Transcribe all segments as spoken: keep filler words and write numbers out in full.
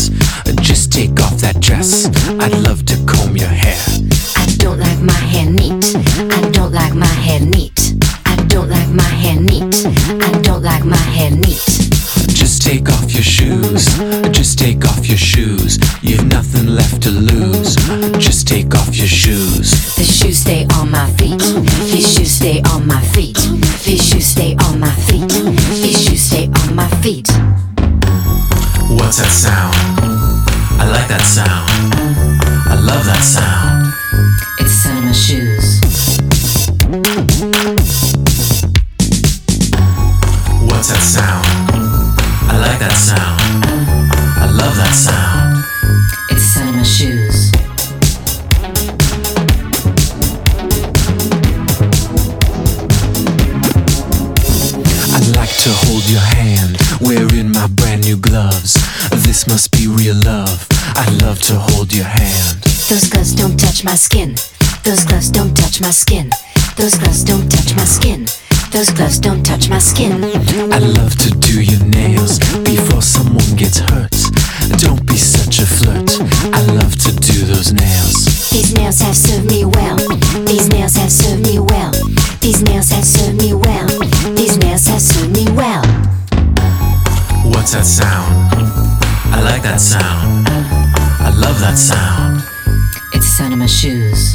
stress. Just take off that dress. I'd love to comb your hair. I don't like my hair neat. I don't like my hair neat. I don't like my hair neat. I don't like my hair neat. Just take off your shoes. Just take off your shoes. You've nothing left to lose. Just take off your shoes. The shoes stay on my feet. These shoes stay on my feet. These shoes stay on my feet. These shoes stay on my feet. What's that sound? I like that sound. I love that sound. It's the sound of my shoes. What's that sound? I like that sound. I love that sound. It's the sound of my shoes. I'd like to hold your hand, wearing my brand new gloves. This must be real love. I'd love to hold your hand. Those gloves don't touch my skin. Those gloves don't touch my skin. Those gloves don't touch my skin. Those gloves don't touch my skin. I'd love to do your nails before someone gets hurt. Don't be such a flirt. I love to do those nails. These nails have served me well. These nails have served me well. These nails have served me well. These nails have served me well. What's that sound? I like that sound. I love that sound. It's the sound of my shoes.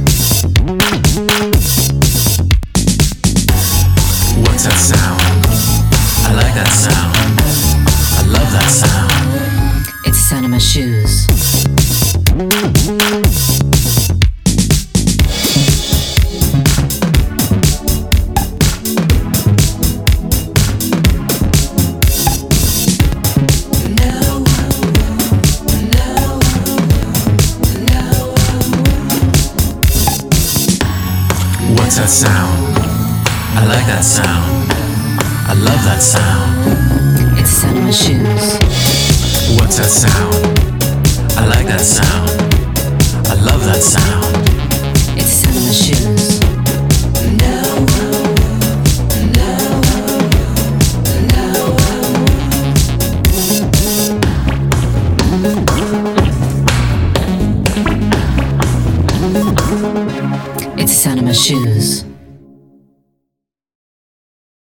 What's that sound? I like that sound. I love that sound. It's the sound of my shoes. What's that sound? I like that sound. I love that sound. It's the sound of my shoes. What's that sound?